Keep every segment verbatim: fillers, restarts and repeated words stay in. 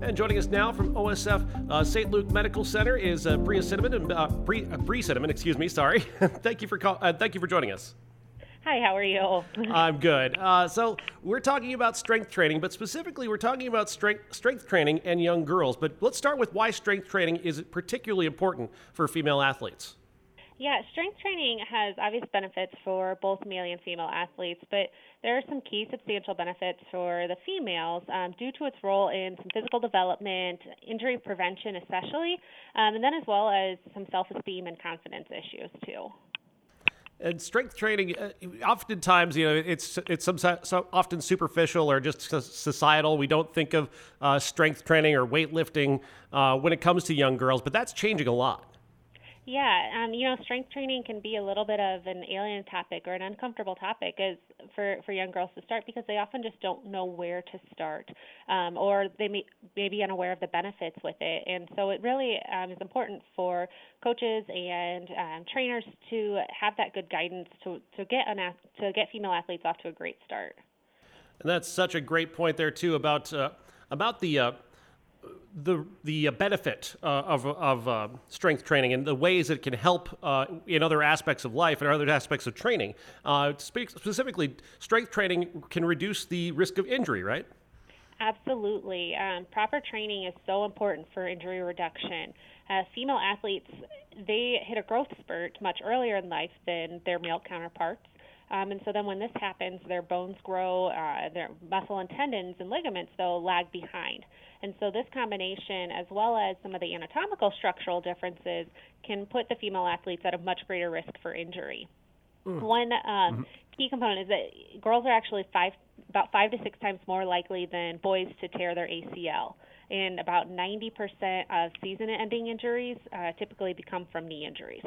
And joining us now from O S F uh, Saint Luke Medical Center is uh, Bria Cinnamon, and uh, Brie, uh, Brie Cinnamon, excuse me, sorry. thank you for call, uh, thank you for joining us. Hi, how are you? I'm good. Uh, so we're talking about strength training, but specifically we're talking about strength strength training and young girls. But let's start with why strength training is particularly important for female athletes. Yeah, strength training has obvious benefits for both male and female athletes, but there are some key substantial benefits for the females um, due to its role in some physical development, injury prevention especially, um, and then as well as some self-esteem and confidence issues too. And strength training, uh, oftentimes, you know, it's it's some, so often superficial or just societal. We don't think of uh, strength training or weightlifting uh, when it comes to young girls, but that's changing a lot. Yeah, um, you know, strength training can be a little bit of an alien topic or an uncomfortable topic as for, for young girls to start because they often just don't know where to start, um, or they may, may be unaware of the benefits with it. And so it really um, is important for coaches and um, trainers to have that good guidance to, to get an to get female athletes off to a great start. And that's such a great point there too about uh, about the. Uh, the the benefit uh, of of uh, strength training and the ways it can help uh, in other aspects of life and other aspects of training. Uh, speak specifically, strength training can reduce the risk of injury, right? Absolutely. Um, proper training is so important for injury reduction. Uh, female athletes, they hit a growth spurt much earlier in life than their male counterparts. Um, and so then when this happens, their bones grow, uh, their muscle and tendons and ligaments, they'll lag behind. And so this combination, as well as some of the anatomical structural differences, can put the female athletes at a much greater risk for injury. Mm. One um, mm-hmm. key component is that girls are actually five, about five to six times more likely than boys to tear their A C L. And about ninety percent of season-ending injuries uh, typically become from knee injuries.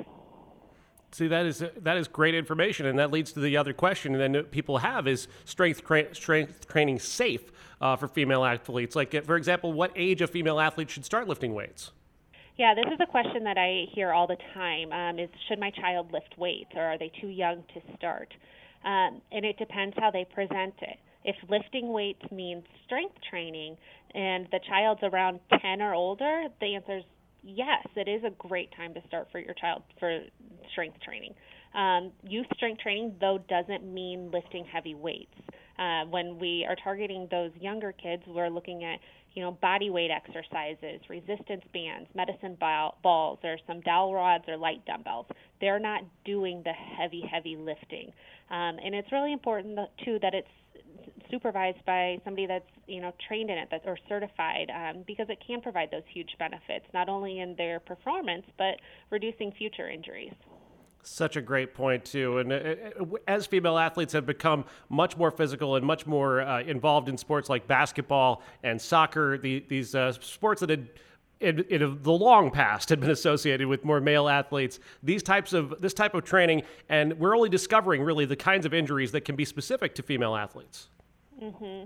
See, that is that is great information, and that leads to the other question that people have: is strength tra- strength training safe uh, for female athletes? Like, for example, what age a female athlete should start lifting weights? Yeah, this is a question that I hear all the time: um, is should my child lift weights, or are they too young to start? Um, and it depends how they present it. If lifting weights means strength training, and the child's around ten or older, the answer is yes, it is a great time to start for your child for strength training. Um, youth strength training, though, doesn't mean lifting heavy weights. Uh, when we are targeting those younger kids, we're looking at, you know, body weight exercises, resistance bands, medicine ball, balls, or some dowel rods or light dumbbells. They're not doing the heavy, heavy lifting. Um, and it's really important, too, that it's supervised by somebody that's, you know, trained in it that, or certified, um, because it can provide those huge benefits, not only in their performance, but reducing future injuries. Such a great point, too. And uh, as female athletes have become much more physical and much more uh, involved in sports like basketball and soccer, the, these uh, sports that had In, in the long past had been associated with more male athletes, these types of this type of training, and we're only discovering really the kinds of injuries that can be specific to female athletes. Mm-hmm.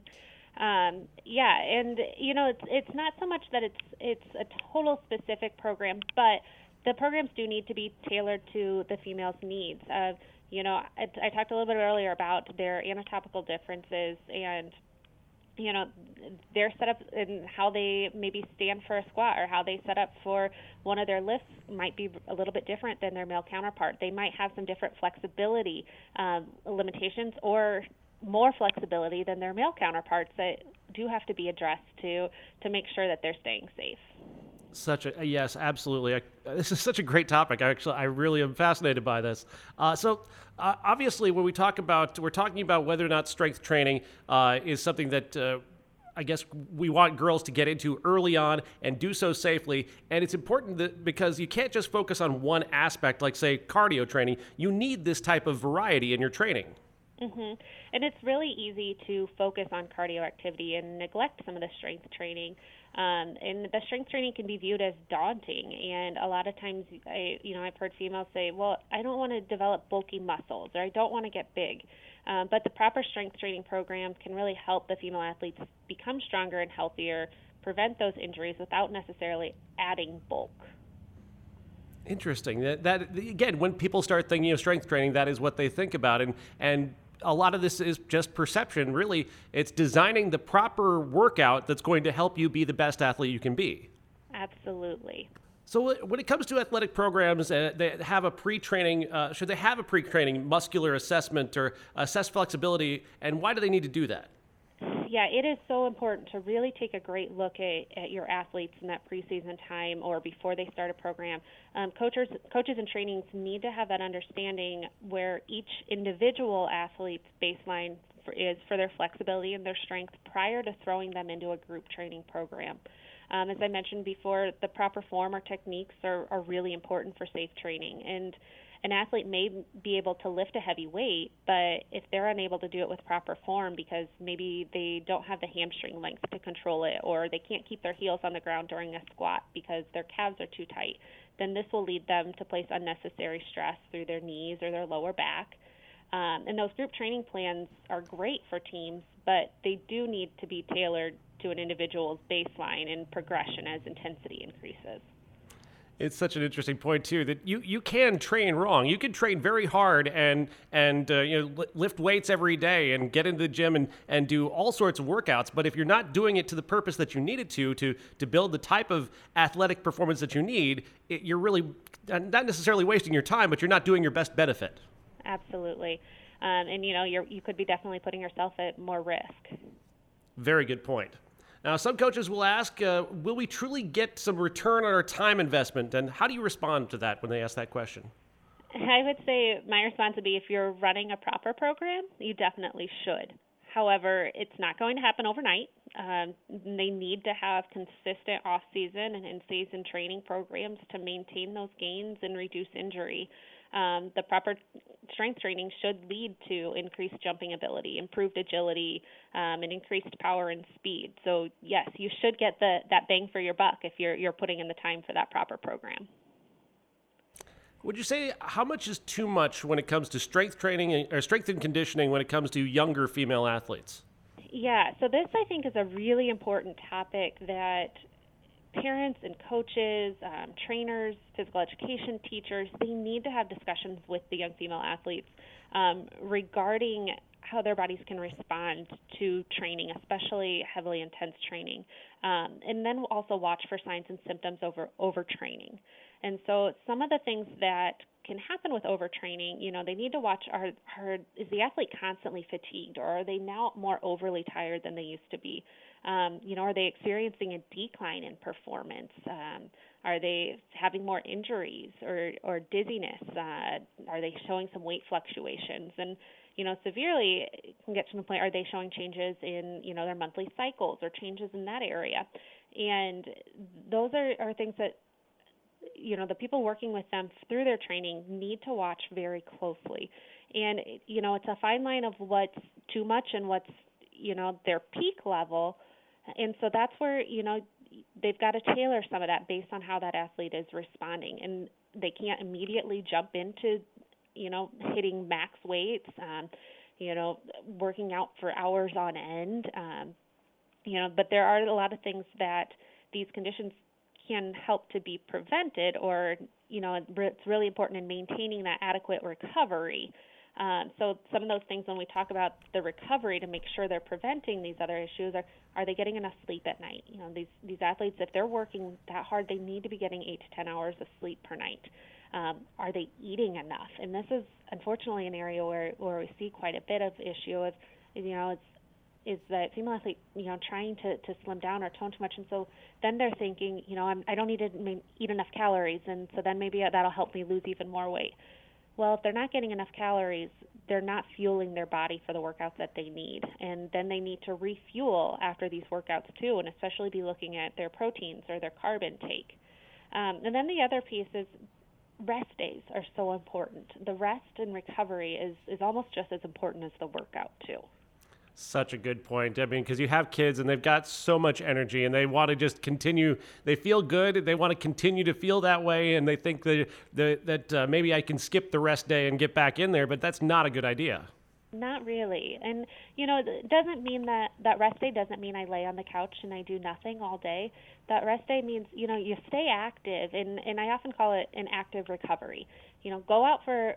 Um, yeah, and you know, it's it's not so much that it's it's a total specific program, but the programs do need to be tailored to the female's needs. Uh, you know, I, I talked a little bit earlier about their anatomical differences and, you know, their setup and how they maybe stand for a squat or how they set up for one of their lifts might be a little bit different than their male counterpart. They might have some different flexibility um, limitations or more flexibility than their male counterparts that do have to be addressed to to make sure that they're staying safe. Such a yes, absolutely. I, this is such a great topic. I actually, I really am fascinated by this. Uh, so, uh, obviously, when we talk about, we're talking about whether or not strength training uh, is something that uh, I guess we want girls to get into early on and do so safely. And it's important that because you can't just focus on one aspect, like say cardio training. You need this type of variety in your training. Mm-hmm. And it's really easy to focus on cardio activity and neglect some of the strength training. Um, and the strength training can be viewed as daunting. And a lot of times, I, you know, I've heard females say, well, I don't want to develop bulky muscles or I don't want to get big. Um, but the proper strength training programs can really help the female athletes become stronger and healthier, prevent those injuries without necessarily adding bulk. Interesting. That, that again, when people start thinking of strength training, that is what they think about. And and a lot of this is just perception. Really, it's designing the proper workout that's going to help you be the best athlete you can be. Absolutely. So when it comes to athletic programs uh, that have a pre-training, uh, should they have a pre-training muscular assessment or assess flexibility, and why do they need to do that? Yeah, it is so important to really take a great look at, at your athletes in that preseason time or before they start a program. Um, coaches, coaches and trainings need to have that understanding where each individual athlete's baseline for, is for their flexibility and their strength prior to throwing them into a group training program. Um, as I mentioned before, the proper form or techniques are, are really important for safe training. And an athlete may be able to lift a heavy weight, but if they're unable to do it with proper form because maybe they don't have the hamstring length to control it, or they can't keep their heels on the ground during a squat because their calves are too tight, then this will lead them to place unnecessary stress through their knees or their lower back. Um, and those group training plans are great for teams, but they do need to be tailored to an individual's baseline and progression as intensity increases. It's such an interesting point too that you, you can train wrong. You can train very hard and and uh, you know lift weights every day and get into the gym and, and do all sorts of workouts. But if you're not doing it to the purpose that you need it to to to build the type of athletic performance that you need, it, you're really not necessarily wasting your time, but you're not doing your best benefit. Absolutely, um, and you know you're you could be definitely putting yourself at more risk. Very good point. Now, some coaches will ask, uh, will we truly get some return on our time investment? And how do you respond to that when they ask that question? I would say my response would be if you're running a proper program, you definitely should. However, it's not going to happen overnight. Um, they need to have consistent off-season and in-season training programs to maintain those gains and reduce injury. Um, the proper strength training should lead to increased jumping ability, improved agility, um, and increased power and speed. So yes, you should get the that bang for your buck if you're you're putting in the time for that proper program. Would you say how much is too much when it comes to strength training or strength and conditioning when it comes to younger female athletes? Yeah, so this I think is a really important topic that parents and coaches, um, trainers, physical education teachers, they need to have discussions with the young female athletes um, regarding how their bodies can respond to training, especially heavily intense training. Um, and then we'll also watch for signs and symptoms over overtraining. And so some of the things that can happen with overtraining, you know, they need to watch, are, are is the athlete constantly fatigued, or are they now more overly tired than they used to be? Um, you know, are they experiencing a decline in performance? Um, are they having more injuries or, or dizziness? Uh, are they showing some weight fluctuations? And, you know, severely it can get to the point, are they showing changes in, you know, their monthly cycles or changes in that area? And those are, are things that, you know, the people working with them through their training need to watch very closely. And, you know, it's a fine line of what's too much and what's, you know, their peak level. And so that's where, you know, they've got to tailor some of that based on how that athlete is responding. And they can't immediately jump into, you know, hitting max weights, um, you know, working out for hours on end. Um, you know, but there are a lot of things that these conditions can help to be prevented, or, you know, it's really important in maintaining that adequate recovery. Um, so some of those things when we talk about the recovery to make sure they're preventing these other issues are, are they getting enough sleep at night? You know, these, these athletes, if they're working that hard, they need to be getting eight to ten hours of sleep per night. Um, are they eating enough? And this is unfortunately an area where, where we see quite a bit of issue of, you know, it's, is that female athlete, you know, trying to, to slim down or tone too much. And so then they're thinking, you know, I'm, I don't need to eat enough calories, and so then maybe that'll help me lose even more weight. Well, if they're not getting enough calories, they're not fueling their body for the workouts that they need. And then they need to refuel after these workouts too, and especially be looking at their proteins or their carb intake. Um, and then the other piece is rest days are so important. The rest and recovery is, is almost just as important as the workout too. Such a good point. I mean, because you have kids and they've got so much energy and they want to just continue. They feel good. They want to continue to feel that way. And they think that, that, that uh, maybe I can skip the rest day and get back in there. But that's not a good idea. Not really. And, you know, it doesn't mean that that rest day doesn't mean I lay on the couch and I do nothing all day. That rest day means, you know, you stay active. And, and I often call it an active recovery. You know, go out for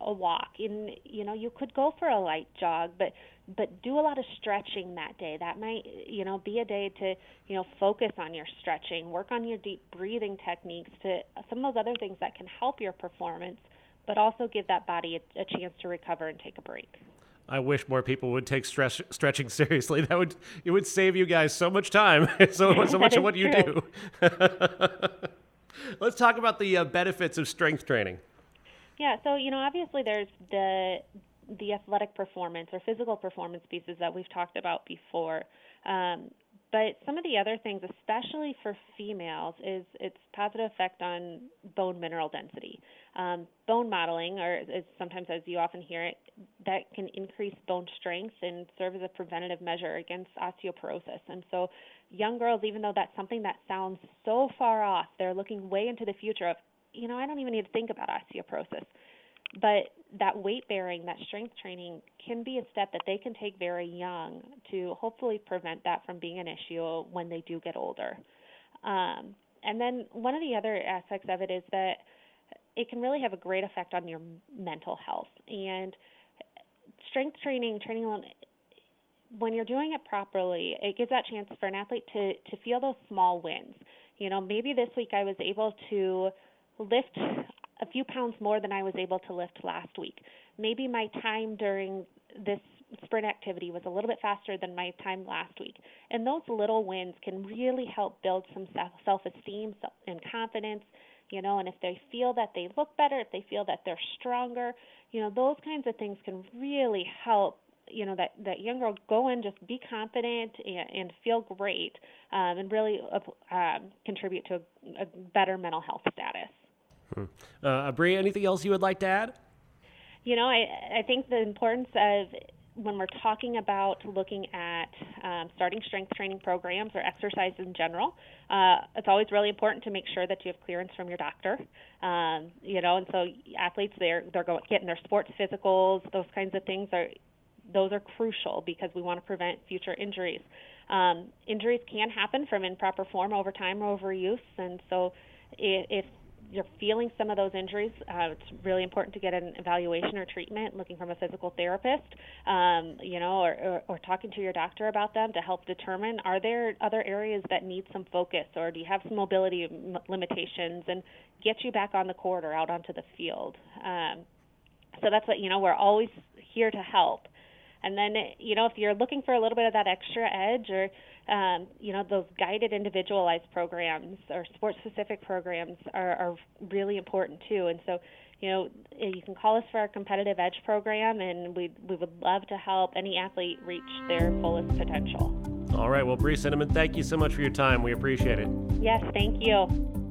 a walk. And, you know, you could go for a light jog, but but do a lot of stretching that day. That might, you know, be a day to, you know, focus on your stretching, work on your deep breathing techniques, to some of those other things that can help your performance, but also give that body a, a chance to recover and take a break. I wish more people would take stretch, stretching seriously. That would it would save you guys so much time, so so much of what you do. Let's talk about the uh, benefits of strength training. Yeah, so you know, obviously there's the the athletic performance or physical performance pieces that we've talked about before. Um, But some of the other things, especially for females, is its positive effect on bone mineral density. Um, bone modeling, or is sometimes as you often hear it, that can increase bone strength and serve as a preventative measure against osteoporosis. And so young girls, even though that's something that sounds so far off, they're looking way into the future of, you know, I don't even need to think about osteoporosis. But that weight bearing, that strength training can be a step that they can take very young to hopefully prevent that from being an issue when they do get older. Um, and then one of the other aspects of it is that it can really have a great effect on your mental health. And strength training, training alone, when you're doing it properly, it gives that chance for an athlete to, to feel those small wins. You know, maybe this week I was able to lift a few pounds more than I was able to lift last week. Maybe my time during this sprint activity was a little bit faster than my time last week. And those little wins can really help build some self-esteem and confidence, you know, and if they feel that they look better, if they feel that they're stronger, you know, those kinds of things can really help, you know, that, that young girl go in, just be confident and, and feel great, um, and really uh, um, contribute to a, a better mental health status. Hmm. Uh, Bree, anything else you would like to add? You know, I, I think the importance of when we're talking about looking at um, starting strength training programs or exercise in general, uh, it's always really important to make sure that you have clearance from your doctor. Um, you know, and so athletes, they're they're going, getting their sports physicals, those kinds of things are those are crucial because we want to prevent future injuries. Um, injuries can happen from improper form over time or overuse, and so if, if you're feeling some of those injuries, uh, it's really important to get an evaluation or treatment, looking from a physical therapist, um, you know, or, or, or talking to your doctor about them to help determine, are there other areas that need some focus, or do you have some mobility m- limitations, and get you back on the court or out onto the field. Um, so that's what, you know, we're always here to help. And then, you know, if you're looking for a little bit of that extra edge, or, um, you know, those guided individualized programs or sport-specific programs are, are really important too. And so, you know, you can call us for our Competitive Edge program, and we we would love to help any athlete reach their fullest potential. All right. Well, Bree Cinnamon, thank you so much for your time. We appreciate it. Yes, thank you.